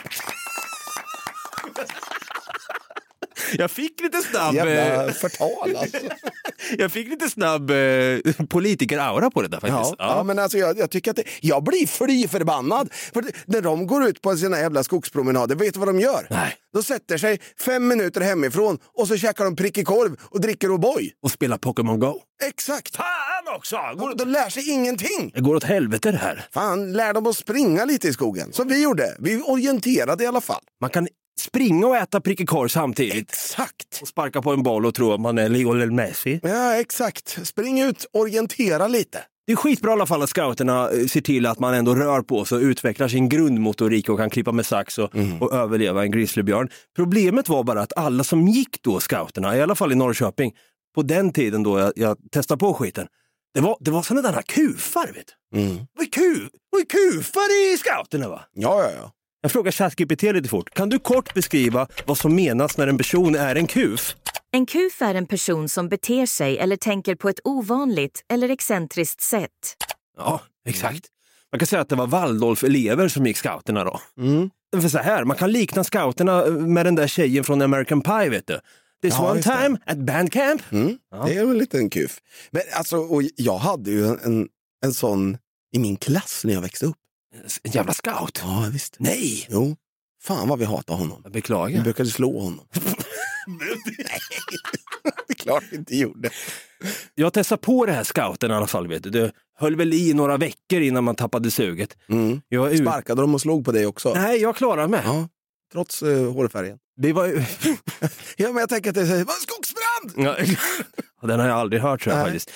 Speaker 2: Jag fick lite snabb...
Speaker 3: Jävla förtal alltså.
Speaker 2: Jag fick lite snabb politiker-aura på det där faktiskt.
Speaker 3: Ja, men alltså jag tycker att jag blir fly förbannad. För när de går ut på sina jävla skogspromenader, vet du vad de gör?
Speaker 2: Nej.
Speaker 3: De sätter sig 5 minuter hemifrån och så käkar de prickig korv och dricker O'boy.
Speaker 2: Och spelar Pokémon Go.
Speaker 3: Exakt.
Speaker 2: Fan också!
Speaker 3: De lär sig ingenting.
Speaker 2: Det går åt helvete det här.
Speaker 3: Fan, lär dem att springa lite i skogen. Som vi gjorde. Vi orienterade i alla fall.
Speaker 2: Man kan springa och äta prickig korv samtidigt.
Speaker 3: Exakt.
Speaker 2: Och sparka på en boll och tro att man är Lionel Messi.
Speaker 3: Ja, exakt. Spring ut, orientera lite.
Speaker 2: Det är skitbra i alla fall att scouterna ser till att man ändå rör på sig och utvecklar sin grundmotorik och kan klippa med sax och överleva en grizzlybjörn. Problemet var bara att alla som gick då scouterna, i alla fall i Norrköping, på den tiden då jag testade på skiten, det var sådana där kufar, vet du. Vad är kufar i scouterna, va?
Speaker 3: Ja.
Speaker 2: Jag frågar ChatGPT lite fort. Kan du kort beskriva vad som menas när en person är en kuf?
Speaker 1: En kuf är en person som beter sig eller tänker på ett ovanligt eller excentriskt sätt.
Speaker 2: Ja, exakt. Man kan säga att det var Waldorf-elever som gick scouterna då. För så här, man kan likna scouterna med den där tjejen från American Pie, vet du. This one time at bandcamp.
Speaker 3: Ja. Det är en liten kuf. Men alltså, och jag hade ju en sån i min klass när jag växte upp.
Speaker 2: En jävla scout.
Speaker 3: Ja, visst.
Speaker 2: Nej.
Speaker 3: Jo. Fan vad vi hatar honom.
Speaker 2: Jag beklagar.
Speaker 3: Vi brukade slå honom. Nej, det är klart vi inte gjorde.
Speaker 2: Jag testade på det här scouten i alla fall, vet du. Det höll väl i några veckor innan man tappade suget.
Speaker 3: Sparkade de och slog på dig också?
Speaker 2: Nej, jag klarade mig.
Speaker 3: Ja, trots hårfärgen.
Speaker 2: Det var
Speaker 3: ja, men jag tänker att det är skogsbrand!
Speaker 2: Ja, den har jag aldrig hört, tror jag faktiskt.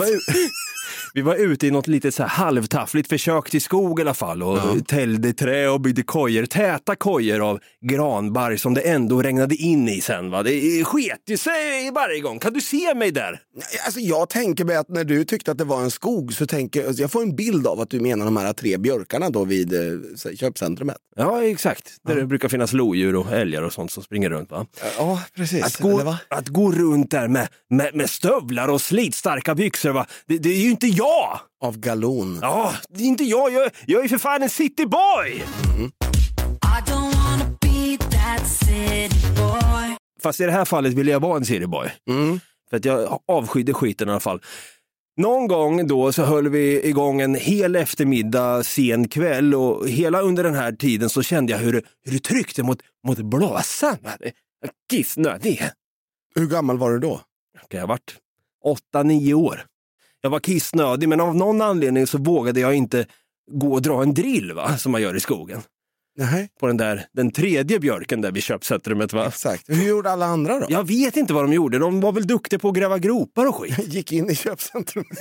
Speaker 2: Vi var ute i något lite så här halvtaffligt försök till skog i alla fall och tällde trä och byggde kojer, täta kojer av granbarr som det ändå regnade in i sen, va? Det sket ju sig varje gång. Kan du se mig där?
Speaker 3: Alltså jag tänker mig att när du tyckte att det var en skog så tänker jag får en bild av att du menar de här 3 björkarna då vid köpcentrumet.
Speaker 2: Ja, exakt. Där det brukar finnas lodjur och älgar och sånt som springer runt, va?
Speaker 3: Ja, precis.
Speaker 2: Att gå runt där med stövlar och slitstarka byxor, va? Det är ju inte jag!
Speaker 3: Av galon.
Speaker 2: Ja, det är inte jag. Jag är för fan en cityboy! Fast i det här fallet vill jag vara en cityboy. För att jag avskydde skiten i alla fall. Någon gång då så höll vi igång en hel eftermiddag, sen kväll, och hela under den här tiden så kände jag hur det tryckte mot blåsan. Kissnödig.
Speaker 3: Hur gammal var du då?
Speaker 2: Jag har varit 8-9 år. Jag var kissnödig, men av någon anledning så vågade jag inte gå och dra en drill, va, som man gör i skogen.
Speaker 3: Nej.
Speaker 2: På den 3:e björken där vid köpcentrumet, va? Exakt.
Speaker 3: Hur gjorde alla andra då?
Speaker 2: Jag vet inte vad de gjorde. De var väl duktiga på att gräva gropar och skit.
Speaker 3: Gick in i köpcentrumet.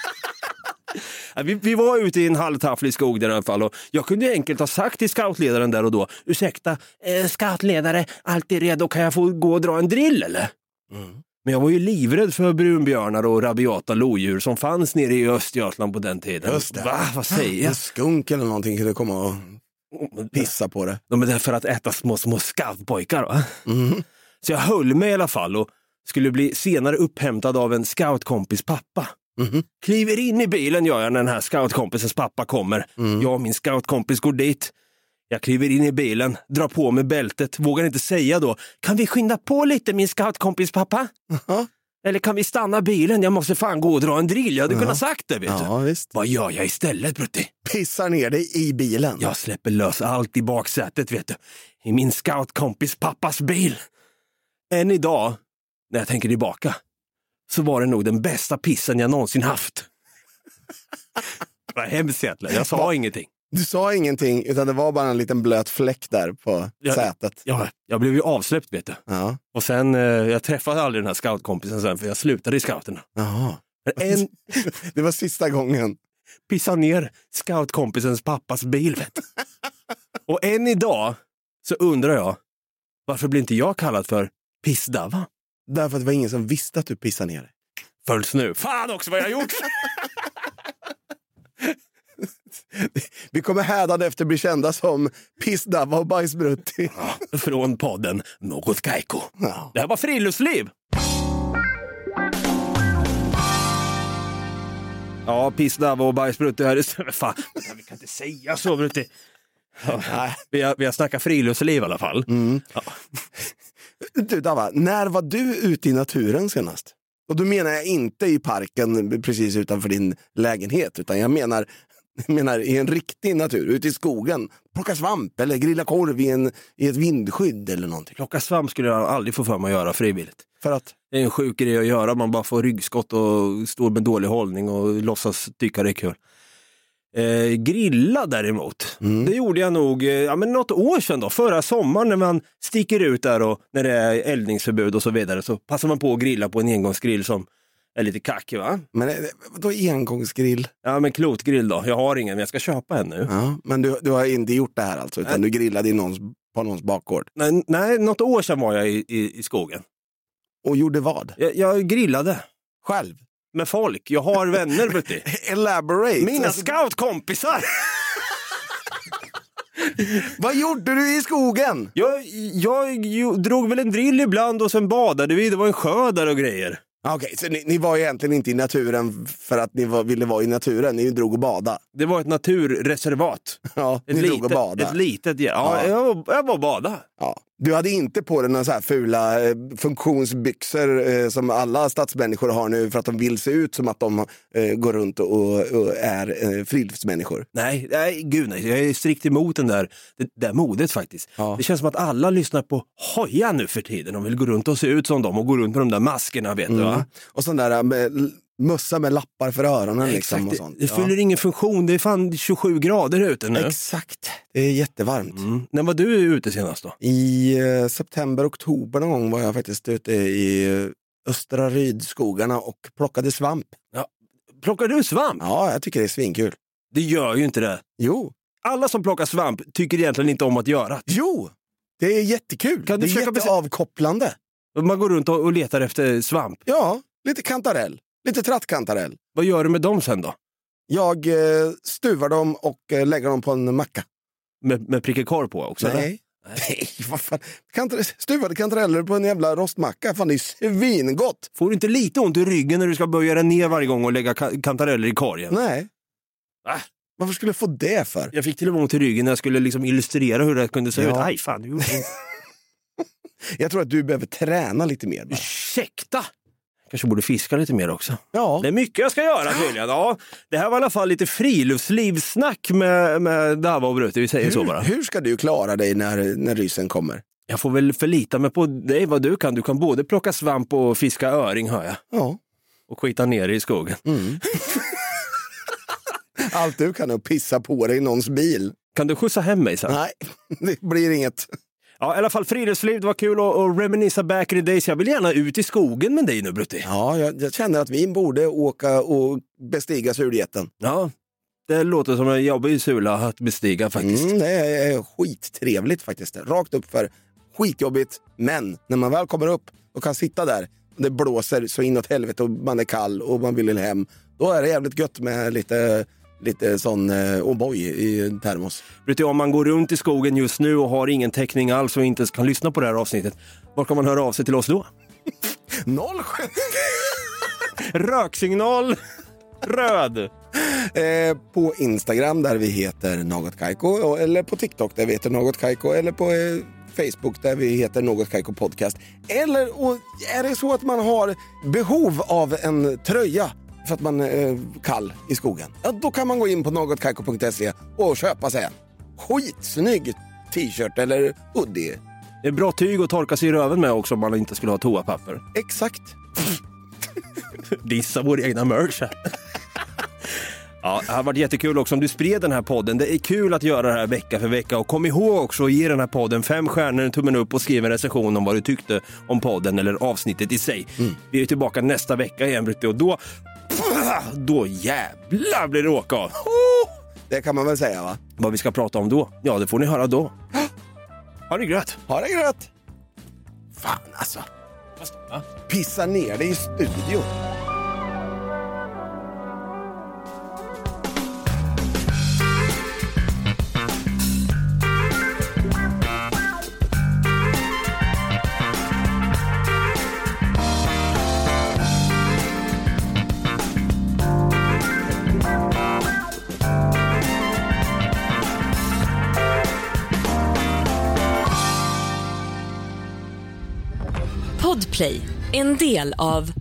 Speaker 2: Vi var ute i en halvtafflig skog där i alla fall, och jag kunde enkelt ha sagt till scoutledaren där och då: ursäkta, scoutledare, allt är redo, kan jag få gå och dra en drill eller? Men jag var ju livrädd för brunbjörnar och rabiata lodjur som fanns nere i Östergötland på den tiden.
Speaker 3: Just det.
Speaker 2: Va? Vad säger jag?
Speaker 3: En skunk eller någonting kunde komma och pissa på det.
Speaker 2: De är där för att äta små scoutpojkar, va? Så jag höll mig i alla fall och skulle bli senare upphämtad av en scoutkompis pappa. Kliver in i bilen gör jag när den här scoutkompisens pappa kommer. Jag och min scoutkompis går dit. Jag kliver in i bilen, drar på mig bältet, vågar inte säga då. Kan vi skynda på lite min scoutkompis pappa? Eller kan vi stanna bilen? Jag måste fan gå och dra en drill. Jag hade kunnat sagt det, vet du.
Speaker 3: Visst.
Speaker 2: Vad gör jag istället, Brutti?
Speaker 3: Pissar ner dig i bilen.
Speaker 2: Jag släpper lös allt i baksätet, vet du. I min scoutkompis pappas bil. Än idag, när jag tänker tillbaka, så var det nog den bästa pissen jag någonsin haft. Det var hemskt egentligen. Jag sa ingenting.
Speaker 3: Du sa ingenting, utan det var bara en liten blöt fläck där på sätet.
Speaker 2: Ja, jag blev ju avsläppt, vet du.
Speaker 3: Ja.
Speaker 2: Och sen, jag träffade aldrig den här scoutkompisen sen, för jag slutade i scouterna.
Speaker 3: Jaha.
Speaker 2: En
Speaker 3: Det var sista gången.
Speaker 2: pissa ner scoutkompisens pappas bil, vet du. Och än idag så undrar jag, varför blir inte jag kallad för pissdava?
Speaker 3: Därför att det var ingen som visste att du pissade ner dig.
Speaker 2: Följs nu. Fan också vad jag har gjort!
Speaker 3: Vi kommer hädade efter bli kända som pissdava och bajsbrutti.
Speaker 2: Från podden Något Kaiko.
Speaker 3: Ja.
Speaker 2: Det här var friluftsliv. Ja, pissdava och bajsbrutti här. Fan, vi kan inte säga så, Brutti. Ja, vi har snackat friluftsliv i alla fall. Ja.
Speaker 3: Du Dava, när var du ute i naturen senast? Och då menar jag inte i parken precis utanför din lägenhet, utan jag menar i en riktig natur, ute i skogen. Plocka svamp eller grilla korv i ett vindskydd eller någonting.
Speaker 2: Plocka svamp skulle jag aldrig få för mig att göra frivilligt.
Speaker 3: För att?
Speaker 2: Det är en sjuk grej att göra, man bara får ryggskott och står med dålig hållning och låtsas tycka det är kul. Grilla däremot, det gjorde jag nog något år sedan då, förra sommaren när man sticker ut där och när det är eldningsförbud och så vidare, så passar man på att grilla på en engångsgrill som är lite kackig, va? Men
Speaker 3: vadå engångsgrill?
Speaker 2: Ja, men klotgrill då, jag har ingen men jag ska köpa en nu.
Speaker 3: Ja, men du har inte gjort det här alltså, utan du grillade på någons bakgård?
Speaker 2: Nej, något år sedan var jag i skogen.
Speaker 3: Och gjorde vad?
Speaker 2: Jag grillade.
Speaker 3: Själv?
Speaker 2: Med folk, jag har vänner, vet du.
Speaker 3: Elaborate.
Speaker 2: Mina scoutkompisar.
Speaker 3: Vad gjorde du i skogen?
Speaker 2: Jag drog väl en drill ibland och sen badade vi. Det var en sjö där och grejer.
Speaker 3: Okej, så ni var egentligen inte i naturen för att ni ville vara i naturen. Ni drog och bada.
Speaker 2: Det var ett naturreservat.
Speaker 3: Ja, ni drog och bada.
Speaker 2: Ett litet, ja. Jag var och bada.
Speaker 3: Ja. Du hade inte på dig några så här fula funktionsbyxor som alla stadsmänniskor har nu för att de vill se ut som att de går runt och är friluftsmänniskor.
Speaker 2: Nej, gud nej. Jag är strikt emot det där modet faktiskt. Ja. Det känns som att alla lyssnar på Hoja nu för tiden. De vill gå runt och se ut som dem och gå runt med de där maskerna, vet du, va? Och
Speaker 3: sån där mössa med lappar för öronen. Liksom, och sånt.
Speaker 2: Det fyller ingen funktion. Det är fan 27 grader ute nu.
Speaker 3: Exakt. Det är jättevarmt.
Speaker 2: När var du ute senast då?
Speaker 3: I september, oktober någon gång var jag faktiskt ute i Östra Rydskogarna och plockade svamp.
Speaker 2: Ja. Plockade du svamp?
Speaker 3: Ja, jag tycker det är svinkul.
Speaker 2: Det gör ju inte det.
Speaker 3: Jo.
Speaker 2: Alla som plockar svamp tycker egentligen inte om att göra det.
Speaker 3: Jo, det är jättekul. Det är jätteavkopplande.
Speaker 2: Man går runt och letar efter svamp.
Speaker 3: Ja, lite kantarell. Lite trattkantarell.
Speaker 2: Vad gör du med dem sen då?
Speaker 3: Jag stuvar dem och lägger dem på en macka.
Speaker 2: Med prickekorv på också?
Speaker 3: Nej, vad fan. Stuvade kantareller på en jävla rostmacka. Fan, det är svingott.
Speaker 2: Får du inte lite ont i ryggen när du ska böja den ner varje gång och lägga kantareller i korgen?
Speaker 3: Nej. Varför skulle jag få det för?
Speaker 2: Jag fick till och med ont i ryggen när jag skulle liksom illustrera hur det kunde se ut. Aj, fan, du
Speaker 3: Jag tror att du behöver träna lite mer. Bara.
Speaker 2: Ursäkta! Kanske borde fiska lite mer också.
Speaker 3: Ja.
Speaker 2: Det är mycket jag ska göra tydligen. Ja, det här var i alla fall lite friluftslivssnack med Dava och Brutti, vi säger så bara.
Speaker 3: Hur ska du klara dig när rysen kommer?
Speaker 2: Jag får väl förlita mig på dig vad du kan. Du kan både plocka svamp och fiska öring, hör jag.
Speaker 3: Ja.
Speaker 2: Och skita ner i skogen.
Speaker 3: Allt du kan är att pissa på dig i någons bil.
Speaker 2: Kan du skjutsa hem mig sen?
Speaker 3: Nej, det blir inget.
Speaker 2: Ja, i alla fall friluftsliv, det var kul att reminisca back in the days. Jag vill gärna ut i skogen med dig nu, Brutti.
Speaker 3: Ja, jag känner att vi borde åka och bestiga Surgeten.
Speaker 2: Ja, det låter som en jobbig sula att bestiga faktiskt.
Speaker 3: Det är skittrevligt faktiskt. Rakt upp för skitjobbigt, men när man väl kommer upp och kan sitta där, det blåser så inåt helvete och man är kall och man vill hem, då är det jävligt gött med lite sån O'boy i termos.
Speaker 2: Om man går runt i skogen just nu och har ingen täckning alls och inte kan lyssna på det här avsnittet, var kan man höra av sig till oss då?
Speaker 3: 0
Speaker 2: Röksignal röd.
Speaker 3: På Instagram där vi heter Något Kaiko, eller på TikTok där vi heter Något Kaiko, eller på Facebook där vi heter Något Kaiko Podcast. Eller och är det så att man har behov av en tröja för att man är kall i skogen, ja, då kan man gå in på nogotkaiko.se och köpa sig en skitsnygg t-shirt eller hoodie.
Speaker 2: Det är bra tyg att torka sig i röven med också om man inte skulle ha toapapper.
Speaker 3: Exakt.
Speaker 2: Dissa vår egna merch här. Ja, det har varit jättekul också om du spred den här podden. Det är kul att göra det här vecka för vecka. Och kom ihåg också att ge den här podden 5 stjärnor, en tummen upp och skriv en recension om vad du tyckte om podden eller avsnittet i sig. Vi är tillbaka nästa vecka igen, och då jävlar blir det åka av.
Speaker 3: Det kan man väl säga, va?
Speaker 2: Vad vi ska prata om då? Ja, det får ni höra då. Ha det gröt.
Speaker 3: Ha det gröt. Fan alltså. Pissa ner det i studion.
Speaker 7: Podplay, en del av